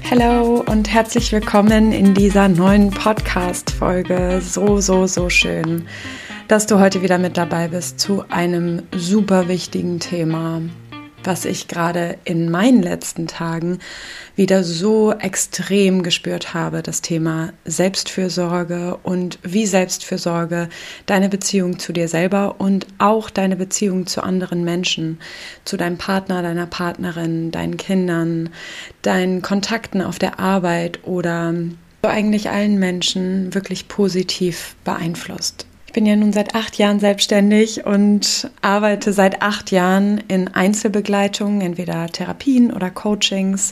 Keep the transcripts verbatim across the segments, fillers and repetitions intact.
Hallo und herzlich willkommen in dieser neuen Podcast-Folge. So, so, so schön, dass du heute wieder mit dabei bist zu einem super wichtigen Thema, was ich gerade in meinen letzten Tagen wieder so extrem gespürt habe, das Thema Selbstfürsorge und wie Selbstfürsorge deine Beziehung zu dir selber und auch deine Beziehung zu anderen Menschen, zu deinem Partner, deiner Partnerin, deinen Kindern, deinen Kontakten auf der Arbeit oder eigentlich allen Menschen wirklich positiv beeinflusst. Ich bin ja nun seit acht Jahren selbstständig und arbeite seit acht Jahren in Einzelbegleitung, entweder Therapien oder Coachings,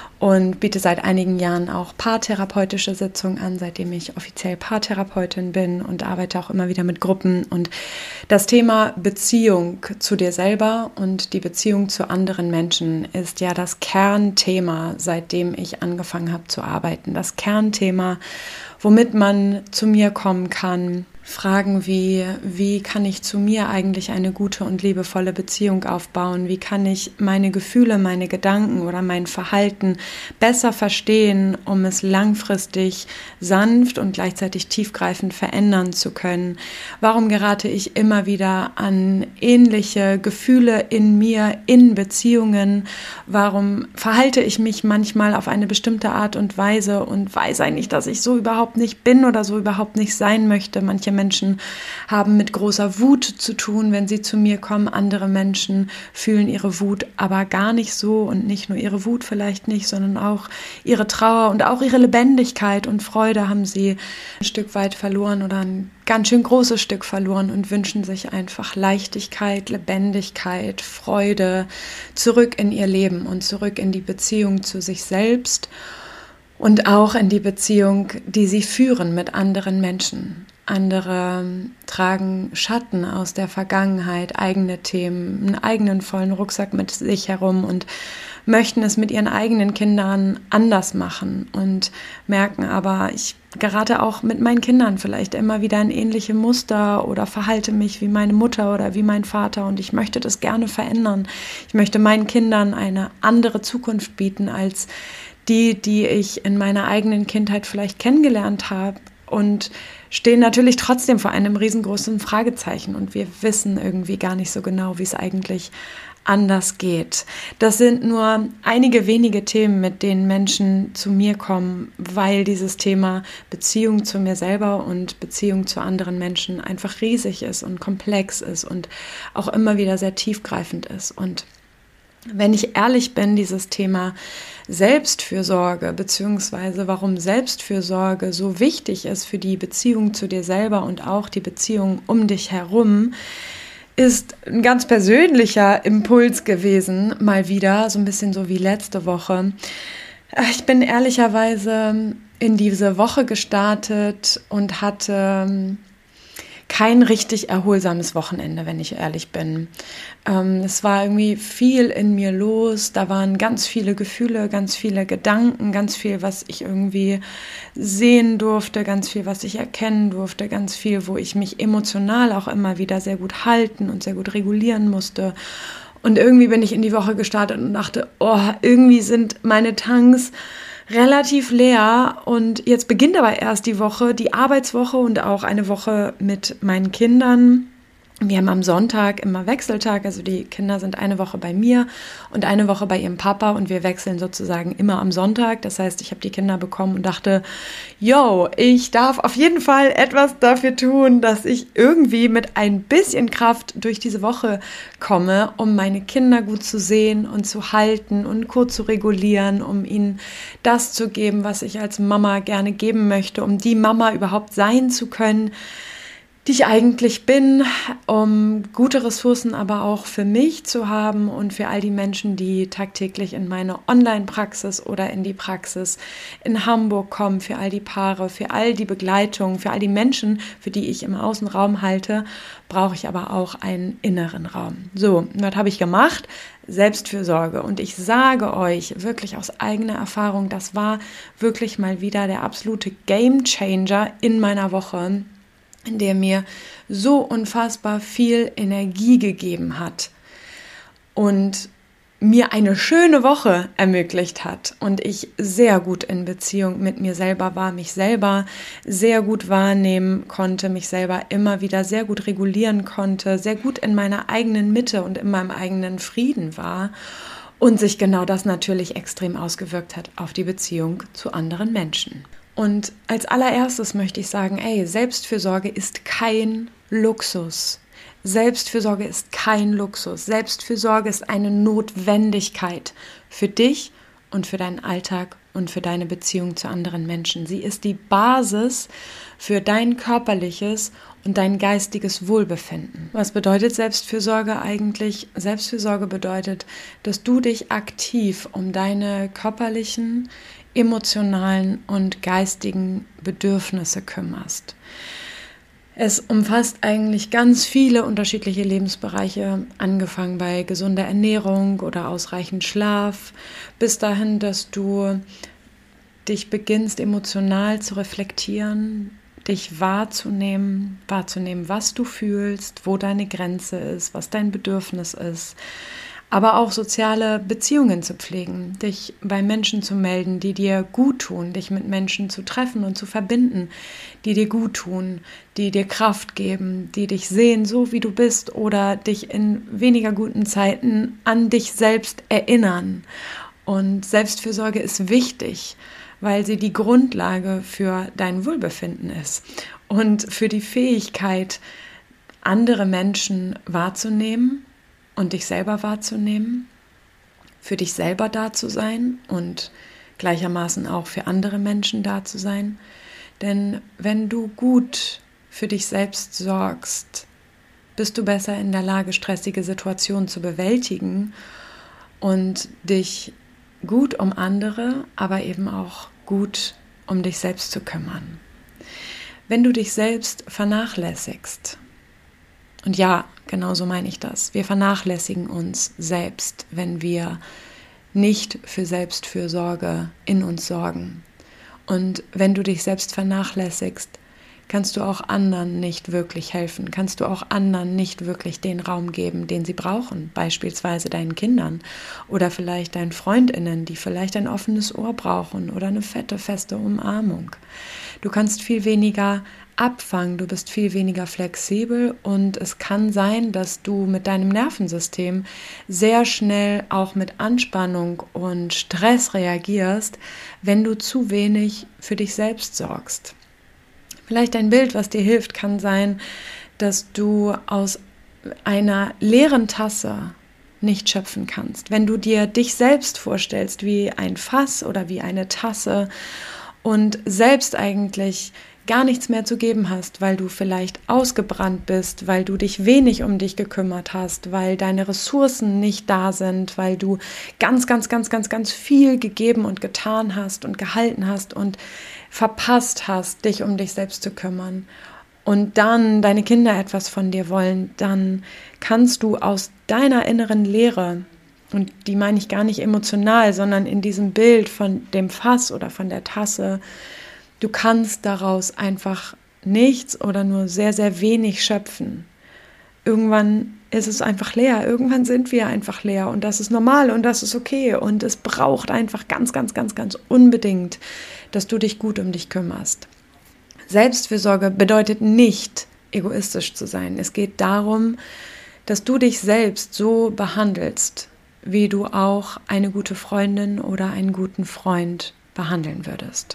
und biete seit einigen Jahren auch paartherapeutische Sitzungen an, seitdem ich offiziell Paartherapeutin bin, und arbeite auch immer wieder mit Gruppen. Und das Thema Beziehung zu dir selber und die Beziehung zu anderen Menschen ist ja das Kernthema, seitdem ich angefangen habe zu arbeiten. Das Kernthema, womit man zu mir kommen kann. Fragen wie, wie kann ich zu mir eigentlich eine gute und liebevolle Beziehung aufbauen? Wie kann ich meine Gefühle, meine Gedanken oder mein Verhalten besser verstehen, um es langfristig sanft und gleichzeitig tiefgreifend verändern zu können? Warum gerate ich immer wieder an ähnliche Gefühle in mir, in Beziehungen? Warum verhalte ich mich manchmal auf eine bestimmte Art und Weise und weiß eigentlich, dass ich so überhaupt nicht bin oder so überhaupt nicht sein möchte? Manche Menschen haben mit großer Wut zu tun, wenn sie zu mir kommen. Andere Menschen fühlen ihre Wut aber gar nicht so, und nicht nur ihre Wut vielleicht nicht, sondern auch ihre Trauer und auch ihre Lebendigkeit und Freude haben sie ein Stück weit verloren oder ein ganz schön großes Stück verloren und wünschen sich einfach Leichtigkeit, Lebendigkeit, Freude zurück in ihr Leben und zurück in die Beziehung zu sich selbst und auch in die Beziehung, die sie führen mit anderen Menschen. Andere tragen Schatten aus der Vergangenheit, eigene Themen, einen eigenen vollen Rucksack mit sich herum und möchten es mit ihren eigenen Kindern anders machen und merken aber, ich gerate auch mit meinen Kindern vielleicht immer wieder in ähnliche Muster oder verhalte mich wie meine Mutter oder wie mein Vater, und ich möchte das gerne verändern. Ich möchte meinen Kindern eine andere Zukunft bieten als die, die ich in meiner eigenen Kindheit vielleicht kennengelernt habe, und stehen natürlich trotzdem vor einem riesengroßen Fragezeichen, und wir wissen irgendwie gar nicht so genau, wie es eigentlich anders geht. Das sind nur einige wenige Themen, mit denen Menschen zu mir kommen, weil dieses Thema Beziehung zu mir selber und Beziehung zu anderen Menschen einfach riesig ist und komplex ist und auch immer wieder sehr tiefgreifend ist. Und wenn ich ehrlich bin, dieses Thema Selbstfürsorge, beziehungsweise warum Selbstfürsorge so wichtig ist für die Beziehung zu dir selber und auch die Beziehung um dich herum, ist ein ganz persönlicher Impuls gewesen, mal wieder, so ein bisschen so wie letzte Woche. Ich bin ehrlicherweise in diese Woche gestartet und hatte kein richtig erholsames Wochenende, wenn ich ehrlich bin. Ähm, es war irgendwie viel in mir los, da waren ganz viele Gefühle, ganz viele Gedanken, ganz viel, was ich irgendwie sehen durfte, ganz viel, was ich erkennen durfte, ganz viel, wo ich mich emotional auch immer wieder sehr gut halten und sehr gut regulieren musste. Und irgendwie bin ich in die Woche gestartet und dachte, oh, irgendwie sind meine Tanks relativ leer, und jetzt beginnt aber erst die Woche, die Arbeitswoche und auch eine Woche mit meinen Kindern. Wir haben am Sonntag immer Wechseltag, also die Kinder sind eine Woche bei mir und eine Woche bei ihrem Papa, und wir wechseln sozusagen immer am Sonntag. Das heißt, ich habe die Kinder bekommen und dachte, yo, ich darf auf jeden Fall etwas dafür tun, dass ich irgendwie mit ein bisschen Kraft durch diese Woche komme, um meine Kinder gut zu sehen und zu halten und kurz zu regulieren, um ihnen das zu geben, was ich als Mama gerne geben möchte, um die Mama überhaupt sein zu können, die ich eigentlich bin, um gute Ressourcen aber auch für mich zu haben und für all die Menschen, die tagtäglich in meine Online-Praxis oder in die Praxis in Hamburg kommen, für all die Paare, für all die Begleitung, für all die Menschen, für die ich im Außenraum halte, brauche ich aber auch einen inneren Raum. So, das habe ich gemacht, Selbstfürsorge. Und ich sage euch wirklich aus eigener Erfahrung, das war wirklich mal wieder der absolute Gamechanger in meiner Woche, in der mir so unfassbar viel Energie gegeben hat. Und mir eine schöne Woche ermöglicht hat und ich sehr gut in Beziehung mit mir selber war, mich selber sehr gut wahrnehmen konnte, mich selber immer wieder sehr gut regulieren konnte, sehr gut in meiner eigenen Mitte und in meinem eigenen Frieden war und sich genau das natürlich extrem ausgewirkt hat auf die Beziehung zu anderen Menschen. Und als allererstes möchte ich sagen, ey, Selbstfürsorge ist kein Luxus. Selbstfürsorge ist kein Luxus. Selbstfürsorge ist eine Notwendigkeit für dich und für deinen Alltag und für deine Beziehung zu anderen Menschen. Sie ist die Basis für dein körperliches und dein geistiges Wohlbefinden. Was bedeutet Selbstfürsorge eigentlich? Selbstfürsorge bedeutet, dass du dich aktiv um deine körperlichen, emotionalen und geistigen Bedürfnisse kümmerst. Es umfasst eigentlich ganz viele unterschiedliche Lebensbereiche, angefangen bei gesunder Ernährung oder ausreichend Schlaf, bis dahin, dass du dich beginnst, emotional zu reflektieren, dich wahrzunehmen, wahrzunehmen, was du fühlst, wo deine Grenze ist, was dein Bedürfnis ist, aber auch soziale Beziehungen zu pflegen, dich bei Menschen zu melden, die dir gut tun, dich mit Menschen zu treffen und zu verbinden, die dir gut tun, die dir Kraft geben, die dich sehen, so wie du bist oder dich in weniger guten Zeiten an dich selbst erinnern. Und Selbstfürsorge ist wichtig, weil sie die Grundlage für dein Wohlbefinden ist und für die Fähigkeit, andere Menschen wahrzunehmen und dich selber wahrzunehmen, für dich selber da zu sein und gleichermaßen auch für andere Menschen da zu sein. Denn wenn du gut für dich selbst sorgst, bist du besser in der Lage, stressige Situationen zu bewältigen und dich gut um andere, aber eben auch gut um dich selbst zu kümmern. Wenn du dich selbst vernachlässigst, und ja, genau so meine ich das. Wir vernachlässigen uns selbst, wenn wir nicht für Selbstfürsorge in uns sorgen. Und wenn du dich selbst vernachlässigst, kannst du auch anderen nicht wirklich helfen, kannst du auch anderen nicht wirklich den Raum geben, den sie brauchen, beispielsweise deinen Kindern oder vielleicht deinen FreundInnen, die vielleicht ein offenes Ohr brauchen oder eine fette, feste Umarmung. Du kannst viel weniger abfangen, du bist viel weniger flexibel und es kann sein, dass du mit deinem Nervensystem sehr schnell auch mit Anspannung und Stress reagierst, wenn du zu wenig für dich selbst sorgst. Vielleicht ein Bild, was dir hilft, kann sein, dass du aus einer leeren Tasse nicht schöpfen kannst. Wenn du dir dich selbst vorstellst wie ein Fass oder wie eine Tasse und selbst eigentlich gar nichts mehr zu geben hast, weil du vielleicht ausgebrannt bist, weil du dich wenig um dich gekümmert hast, weil deine Ressourcen nicht da sind, weil du ganz, ganz, ganz, ganz, ganz viel gegeben und getan hast und gehalten hast und verpasst hast, dich um dich selbst zu kümmern und dann deine Kinder etwas von dir wollen, dann kannst du aus deiner inneren Leere, und die meine ich gar nicht emotional, sondern in diesem Bild von dem Fass oder von der Tasse, du kannst daraus einfach nichts oder nur sehr, sehr wenig schöpfen. Irgendwann ist es einfach leer. Irgendwann sind wir einfach leer und das ist normal und das ist okay. Und es braucht einfach ganz, ganz, ganz, ganz unbedingt, dass du dich gut um dich kümmerst. Selbstfürsorge bedeutet nicht, egoistisch zu sein. Es geht darum, dass du dich selbst so behandelst, wie du auch eine gute Freundin oder einen guten Freund behandeln würdest.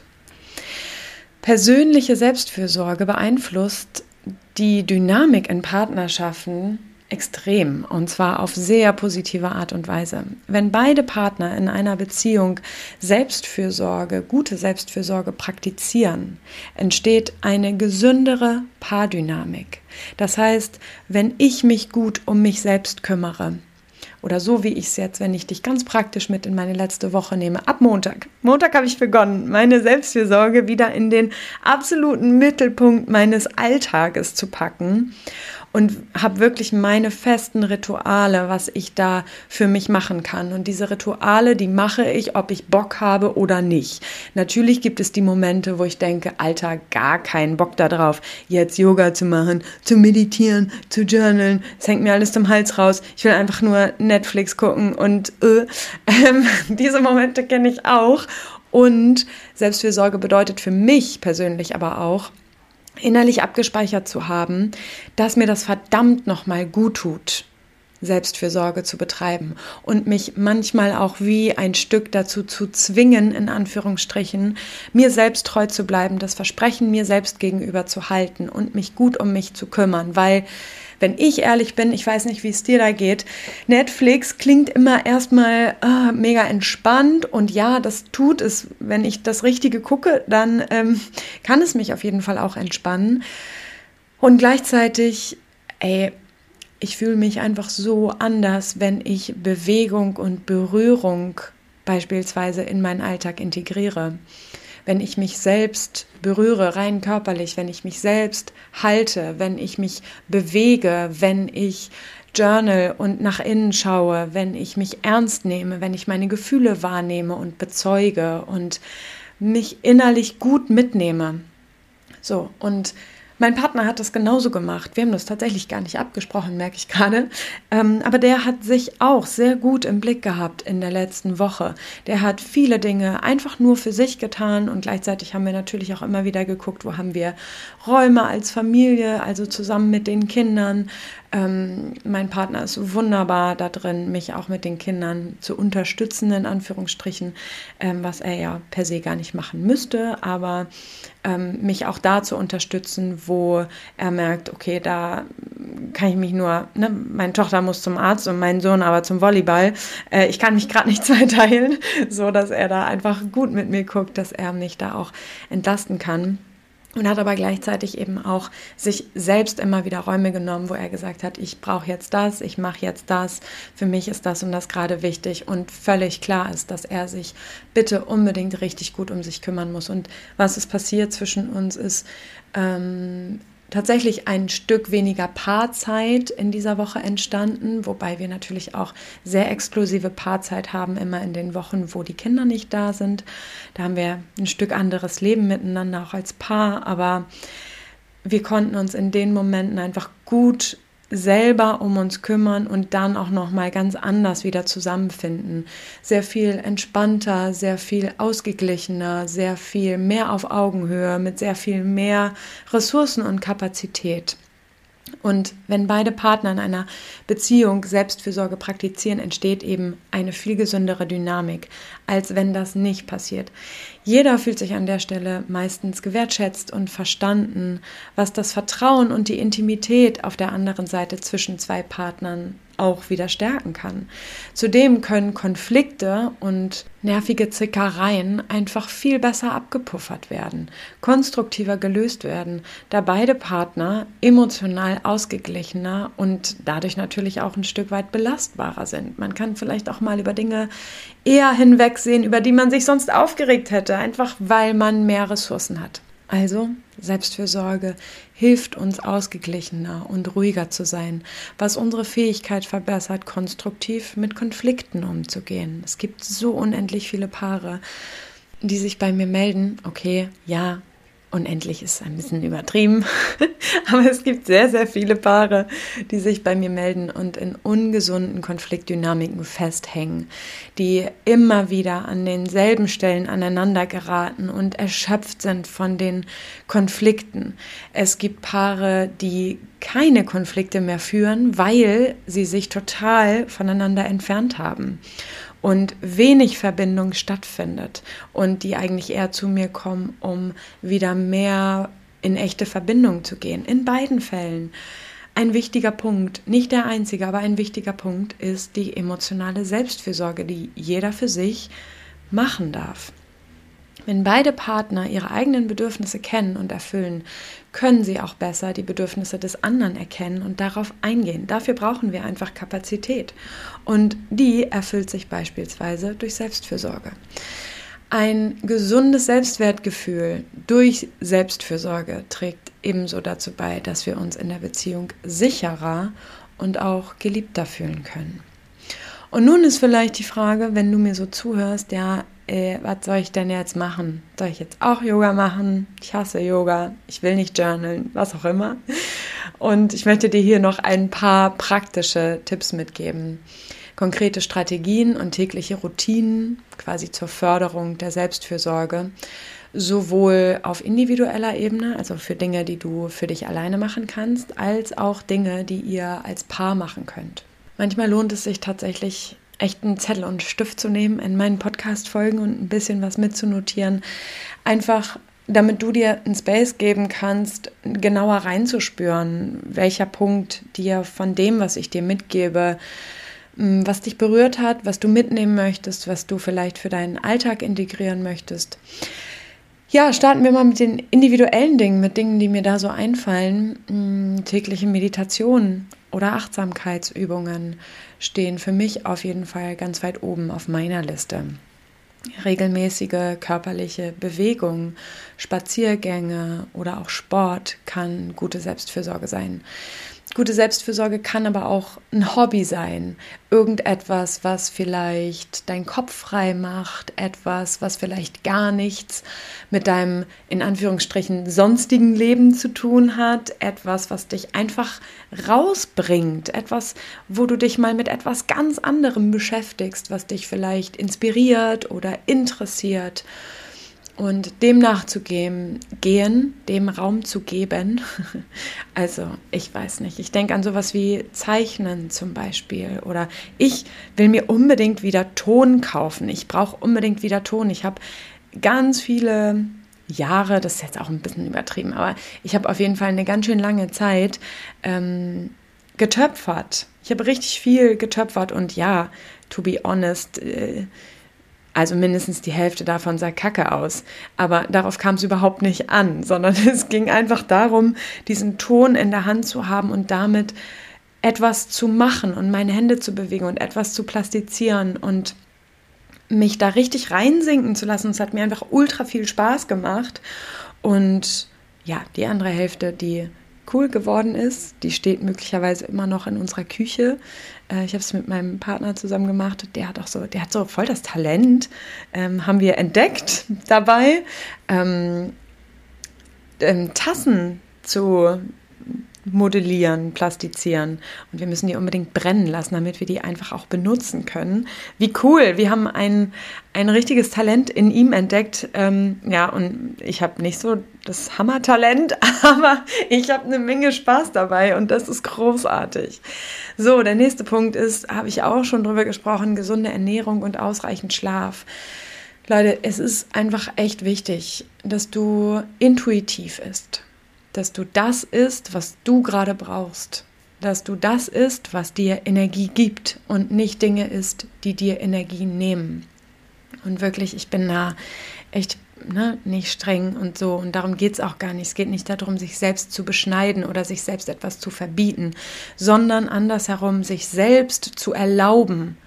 Persönliche Selbstfürsorge beeinflusst die Dynamik in Partnerschaften extrem und zwar auf sehr positive Art und Weise. Wenn beide Partner in einer Beziehung Selbstfürsorge, gute Selbstfürsorge praktizieren, entsteht eine gesündere Paardynamik. Das heißt, wenn ich mich gut um mich selbst kümmere, oder so wie ich es jetzt, wenn ich dich ganz praktisch mit in meine letzte Woche nehme, ab Montag. Montag habe ich begonnen, meine Selbstfürsorge wieder in den absoluten Mittelpunkt meines Alltages zu packen. und habe wirklich meine festen Rituale, was ich da für mich machen kann. Und diese Rituale, die mache ich, ob ich Bock habe oder nicht. Natürlich gibt es die Momente, wo ich denke, Alter, gar keinen Bock da drauf, jetzt Yoga zu machen, zu meditieren, zu journalen. Es hängt mir alles zum Hals raus. Ich will einfach nur Netflix gucken und äh, ähm, diese Momente kenne ich auch. Und Selbstfürsorge bedeutet für mich persönlich aber auch, innerlich abgespeichert zu haben, dass mir das verdammt nochmal gut tut, Selbstfürsorge zu betreiben und mich manchmal auch wie ein Stück dazu zu zwingen, in Anführungsstrichen, mir selbst treu zu bleiben, das Versprechen mir selbst gegenüber zu halten und mich gut um mich zu kümmern, weil wenn ich ehrlich bin, ich weiß nicht, wie es dir da geht, Netflix klingt immer erstmal äh, mega entspannt und ja, das tut es, wenn ich das Richtige gucke, dann ähm, kann es mich auf jeden Fall auch entspannen und gleichzeitig, ey, ich fühle mich einfach so anders, wenn ich Bewegung und Berührung beispielsweise in meinen Alltag integriere. Wenn ich mich selbst berühre, rein körperlich, wenn ich mich selbst halte, wenn ich mich bewege, wenn ich journal und nach innen schaue, wenn ich mich ernst nehme, wenn ich meine Gefühle wahrnehme und bezeuge und mich innerlich gut mitnehme. So, und mein Partner hat das genauso gemacht. Wir haben das tatsächlich gar nicht abgesprochen, merke ich gerade. Ähm, aber der hat sich auch sehr gut im Blick gehabt in der letzten Woche. Der hat viele Dinge einfach nur für sich getan und gleichzeitig haben wir natürlich auch immer wieder geguckt, wo haben wir Räume als Familie, also zusammen mit den Kindern. Ähm, mein Partner ist wunderbar da drin, mich auch mit den Kindern zu unterstützen, in Anführungsstrichen, ähm, was er ja per se gar nicht machen müsste, aber ähm, mich auch da zu unterstützen, wo er merkt, okay, da kann ich mich nur, ne, meine Tochter muss zum Arzt und mein Sohn aber zum Volleyball. Äh, ich kann mich gerade nicht zweiteilen, so dass er da einfach gut mit mir guckt, dass er mich da auch entlasten kann. Und hat aber gleichzeitig eben auch sich selbst immer wieder Räume genommen, wo er gesagt hat, ich brauche jetzt das, ich mache jetzt das, für mich ist das und das gerade wichtig und völlig klar ist, dass er sich bitte unbedingt richtig gut um sich kümmern muss. Und was ist passiert zwischen uns ist ähm, tatsächlich ein Stück weniger Paarzeit in dieser Woche entstanden, wobei wir natürlich auch sehr exklusive Paarzeit haben, immer in den Wochen, wo die Kinder nicht da sind. Da haben wir ein Stück anderes Leben miteinander, auch als Paar, aber wir konnten uns in den Momenten einfach gut selber um uns kümmern und dann auch nochmal ganz anders wieder zusammenfinden. Sehr viel entspannter, sehr viel ausgeglichener, sehr viel mehr auf Augenhöhe, mit sehr viel mehr Ressourcen und Kapazität. Und wenn beide Partner in einer Beziehung Selbstfürsorge praktizieren, entsteht eben eine viel gesündere Dynamik, als wenn das nicht passiert. Jeder fühlt sich an der Stelle meistens gewertschätzt und verstanden, was das Vertrauen und die Intimität auf der anderen Seite zwischen zwei Partnern auch wieder stärken kann. Zudem können Konflikte und nervige Zickereien einfach viel besser abgepuffert werden, konstruktiver gelöst werden, da beide Partner emotional ausgeglichener und dadurch natürlich auch ein Stück weit belastbarer sind. Man kann vielleicht auch mal über Dinge eher hinwegsehen, über die man sich sonst aufgeregt hätte, einfach weil man mehr Ressourcen hat. Also Selbstfürsorge hilft uns ausgeglichener und ruhiger zu sein, was unsere Fähigkeit verbessert, konstruktiv mit Konflikten umzugehen. Es gibt so unendlich viele Paare, die sich bei mir melden, okay, ja, unendlich ist ein bisschen übertrieben, aber es gibt sehr, sehr viele Paare, die sich bei mir melden und in ungesunden Konfliktdynamiken festhängen, die immer wieder an denselben Stellen aneinander geraten und erschöpft sind von den Konflikten. Es gibt Paare, die keine Konflikte mehr führen, weil sie sich total voneinander entfernt haben und wenig Verbindung stattfindet und die eigentlich eher zu mir kommen, um wieder mehr in echte Verbindung zu gehen. In beiden Fällen. Ein wichtiger Punkt, nicht der einzige, aber ein wichtiger Punkt ist die emotionale Selbstfürsorge, die jeder für sich machen darf. Wenn beide Partner ihre eigenen Bedürfnisse kennen und erfüllen, können sie auch besser die Bedürfnisse des anderen erkennen und darauf eingehen. Dafür brauchen wir einfach Kapazität und die erfüllt sich beispielsweise durch Selbstfürsorge. Ein gesundes Selbstwertgefühl durch Selbstfürsorge trägt ebenso dazu bei, dass wir uns in der Beziehung sicherer und auch geliebter fühlen können. Und nun ist vielleicht die Frage, wenn du mir so zuhörst, ja, äh, was soll ich denn jetzt machen? Soll ich jetzt auch Yoga machen? Ich hasse Yoga, ich will nicht journalen, was auch immer. Und ich möchte dir hier noch ein paar praktische Tipps mitgeben. Konkrete Strategien und tägliche Routinen, quasi zur Förderung der Selbstfürsorge, sowohl auf individueller Ebene, also für Dinge, die du für dich alleine machen kannst, als auch Dinge, die ihr als Paar machen könnt. Manchmal lohnt es sich tatsächlich, echt einen Zettel und einen Stift zu nehmen, in meinen Podcast-Folgen und ein bisschen was mitzunotieren, einfach damit du dir einen Space geben kannst, genauer reinzuspüren, welcher Punkt dir von dem, was ich dir mitgebe, was dich berührt hat, was du mitnehmen möchtest, was du vielleicht für deinen Alltag integrieren möchtest. Ja, starten wir mal mit den individuellen Dingen, mit Dingen, die mir da so einfallen. Tägliche Meditation oder Achtsamkeitsübungen stehen für mich auf jeden Fall ganz weit oben auf meiner Liste. Regelmäßige körperliche Bewegung, Spaziergänge oder auch Sport kann gute Selbstfürsorge sein. Gute Selbstfürsorge kann aber auch ein Hobby sein. Irgendetwas, was vielleicht deinen Kopf frei macht, etwas, was vielleicht gar nichts mit deinem, in Anführungsstrichen, sonstigen Leben zu tun hat, etwas, was dich einfach rausbringt, etwas, wo du dich mal mit etwas ganz anderem beschäftigst, was dich vielleicht inspiriert oder interessiert. Und dem nachzugehen, gehen, dem Raum zu geben, also ich weiß nicht, ich denke an sowas wie Zeichnen zum Beispiel oder ich will mir unbedingt wieder Ton kaufen, ich brauche unbedingt wieder Ton, ich habe ganz viele Jahre, das ist jetzt auch ein bisschen übertrieben, aber ich habe auf jeden Fall eine ganz schön lange Zeit ähm, getöpfert, ich habe richtig viel getöpfert und ja, to be honest, äh, also mindestens die Hälfte davon sah kacke aus. Aber darauf kam es überhaupt nicht an, sondern es ging einfach darum, diesen Ton in der Hand zu haben und damit etwas zu machen und meine Hände zu bewegen und etwas zu plastizieren und mich da richtig reinsinken zu lassen. Es hat mir einfach ultra viel Spaß gemacht. Und ja, die andere Hälfte, die cool geworden ist, die steht möglicherweise immer noch in unserer Küche. Ich habe es mit meinem Partner zusammen gemacht. Der hat auch so, der hat so voll das Talent, ähm, haben wir entdeckt dabei, ähm, ähm, Tassen zu modellieren, plastizieren. Und wir müssen die unbedingt brennen lassen, damit wir die einfach auch benutzen können. Wie cool! Wir haben ein, ein richtiges Talent in ihm entdeckt. Ähm, ja, und ich habe nicht so das Hammertalent, aber ich habe eine Menge Spaß dabei und das ist großartig. So, der nächste Punkt ist, habe ich auch schon drüber gesprochen, gesunde Ernährung und ausreichend Schlaf. Leute, es ist einfach echt wichtig, dass du intuitiv isst. Dass du das isst, was du gerade brauchst. Dass du das isst, was dir Energie gibt und nicht Dinge isst, die dir Energie nehmen. Und wirklich, ich bin da echt ne, nicht streng und so. Und darum geht es auch gar nicht. Es geht nicht darum, sich selbst zu beschneiden oder sich selbst etwas zu verbieten, sondern andersherum, sich selbst zu erlauben,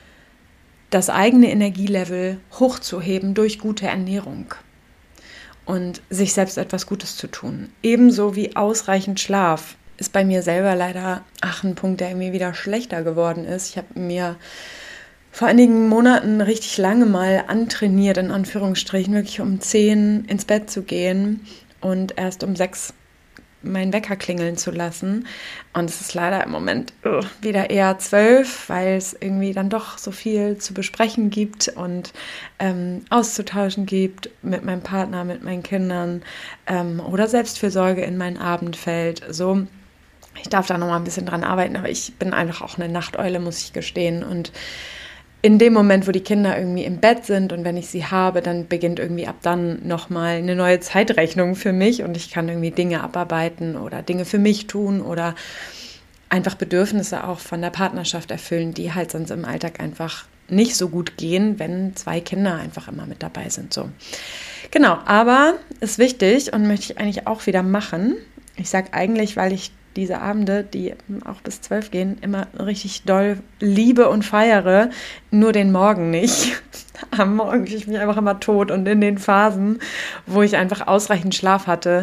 das eigene Energielevel hochzuheben durch gute Ernährung. Und sich selbst etwas Gutes zu tun. Ebenso wie ausreichend Schlaf ist bei mir selber leider ach, ein Punkt, der irgendwie wieder schlechter geworden ist. Ich habe mir vor einigen Monaten richtig lange mal antrainiert, in Anführungsstrichen, wirklich um zehn ins Bett zu gehen und erst um sechs meinen Wecker klingeln zu lassen. Und es ist leider im Moment uh, wieder eher zwölf, weil es irgendwie dann doch so viel zu besprechen gibt und ähm, auszutauschen gibt mit meinem Partner, mit meinen Kindern ähm, oder Selbstfürsorge in mein Abend fällt. So, ich darf da noch mal ein bisschen dran arbeiten, aber ich bin einfach auch eine Nachteule, muss ich gestehen. Und in dem Moment, wo die Kinder irgendwie im Bett sind und wenn ich sie habe, dann beginnt irgendwie ab dann nochmal eine neue Zeitrechnung für mich und ich kann irgendwie Dinge abarbeiten oder Dinge für mich tun oder einfach Bedürfnisse auch von der Partnerschaft erfüllen, die halt sonst im Alltag einfach nicht so gut gehen, wenn zwei Kinder einfach immer mit dabei sind. So. Genau, aber ist wichtig und möchte ich eigentlich auch wieder machen. Ich sage eigentlich, weil ich diese Abende, die auch bis zwölf gehen, immer richtig doll liebe und feiere, nur den Morgen nicht. Am Morgen fühle ich mich einfach immer tot und in den Phasen, wo ich einfach ausreichend Schlaf hatte,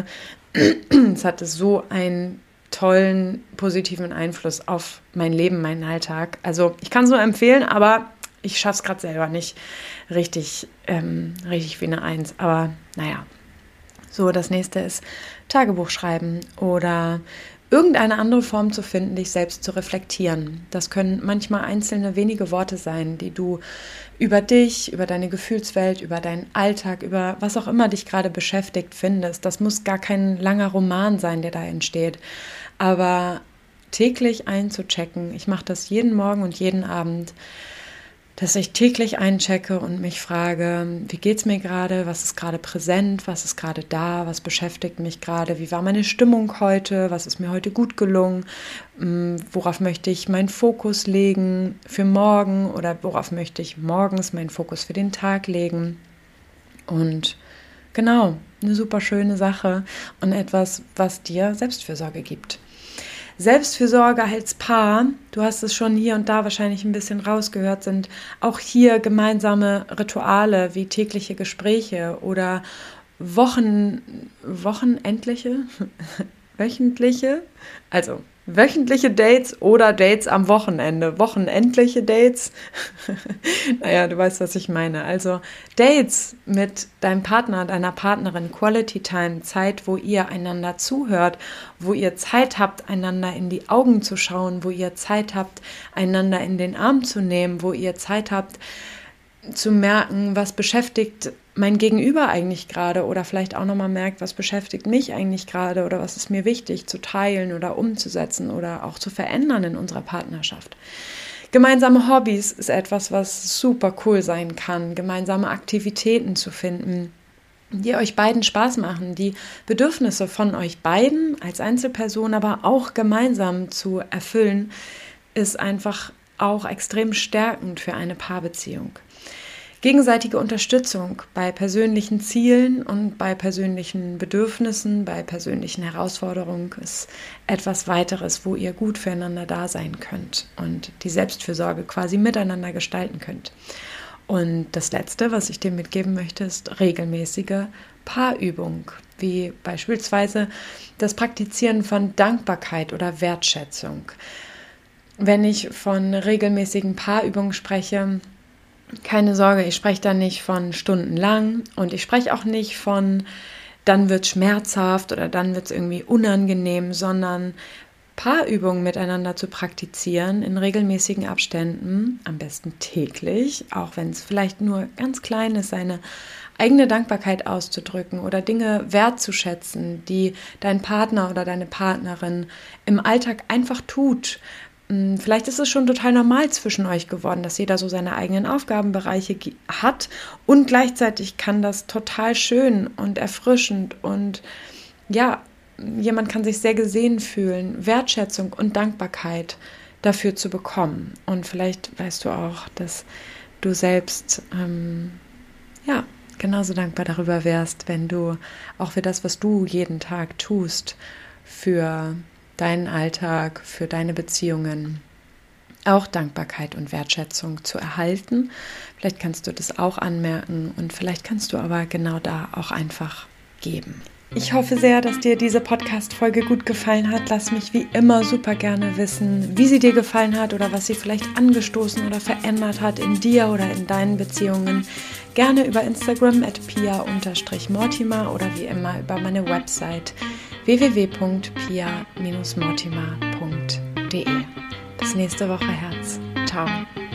es hatte so einen tollen, positiven Einfluss auf mein Leben, meinen Alltag. Also ich kann es nur empfehlen, aber ich schaffe es gerade selber nicht richtig, ähm, richtig wie eine Eins. Aber naja, so das nächste ist Tagebuch schreiben oder irgendeine andere Form zu finden, dich selbst zu reflektieren. Das können manchmal einzelne wenige Worte sein, die du über dich, über deine Gefühlswelt, über deinen Alltag, über was auch immer dich gerade beschäftigt findest. Das muss gar kein langer Roman sein, der da entsteht. Aber täglich einzuchecken, ich mache das jeden Morgen und jeden Abend, dass ich täglich einchecke und mich frage, wie geht's mir gerade, was ist gerade präsent, was ist gerade da, was beschäftigt mich gerade, wie war meine Stimmung heute, was ist mir heute gut gelungen, worauf möchte ich meinen Fokus legen für morgen oder worauf möchte ich morgens meinen Fokus für den Tag legen. Und genau, eine super schöne Sache und etwas, was dir Selbstfürsorge gibt. Selbstfürsorge als Paar, du hast es schon hier und da wahrscheinlich ein bisschen rausgehört, sind auch hier gemeinsame Rituale wie tägliche Gespräche oder Wochen, wochenendliche, wöchentliche, also wöchentliche Dates oder Dates am Wochenende, wochenendliche Dates. Naja, du weißt, was ich meine. Also Dates mit deinem Partner, deiner Partnerin, Quality Time, Zeit, wo ihr einander zuhört, wo ihr Zeit habt, einander in die Augen zu schauen, wo ihr Zeit habt, einander in den Arm zu nehmen, wo ihr Zeit habt, zu merken, was beschäftigt mein Gegenüber eigentlich gerade oder vielleicht auch nochmal merkt, was beschäftigt mich eigentlich gerade oder was ist mir wichtig zu teilen oder umzusetzen oder auch zu verändern in unserer Partnerschaft. Gemeinsame Hobbys ist etwas, was super cool sein kann, gemeinsame Aktivitäten zu finden, die euch beiden Spaß machen, die Bedürfnisse von euch beiden als Einzelperson, aber auch gemeinsam zu erfüllen, ist einfach auch extrem stärkend für eine Paarbeziehung. Gegenseitige Unterstützung bei persönlichen Zielen und bei persönlichen Bedürfnissen, bei persönlichen Herausforderungen ist etwas weiteres, wo ihr gut füreinander da sein könnt und die Selbstfürsorge quasi miteinander gestalten könnt. Und das Letzte, was ich dir mitgeben möchte, ist regelmäßige Paarübung, wie beispielsweise das Praktizieren von Dankbarkeit oder Wertschätzung. Wenn ich von regelmäßigen Paarübungen spreche, keine Sorge, ich spreche da nicht von stundenlang und ich spreche auch nicht von, dann wird es schmerzhaft oder dann wird es irgendwie unangenehm, sondern Paarübungen miteinander zu praktizieren in regelmäßigen Abständen, am besten täglich, auch wenn es vielleicht nur ganz klein ist, seine eigene Dankbarkeit auszudrücken oder Dinge wertzuschätzen, die dein Partner oder deine Partnerin im Alltag einfach tut. Vielleicht ist es schon total normal zwischen euch geworden, dass jeder so seine eigenen Aufgabenbereiche hat und gleichzeitig kann das total schön und erfrischend und ja, jemand kann sich sehr gesehen fühlen, Wertschätzung und Dankbarkeit dafür zu bekommen. Und vielleicht weißt du auch, dass du selbst ähm, ja, genauso dankbar darüber wärst, wenn du auch für das, was du jeden Tag tust, für deinen Alltag, für deine Beziehungen, auch Dankbarkeit und Wertschätzung zu erhalten. Vielleicht kannst du das auch anmerken und vielleicht kannst du aber genau da auch einfach geben. Ich hoffe sehr, dass dir diese Podcast-Folge gut gefallen hat. Lass mich wie immer super gerne wissen, wie sie dir gefallen hat oder was sie vielleicht angestoßen oder verändert hat in dir oder in deinen Beziehungen. Gerne über Instagram at pia mortimer oder wie immer über meine Website w w w punkt pia Bindestrich mortimer punkt d e. Bis nächste Woche, Herz. Ciao.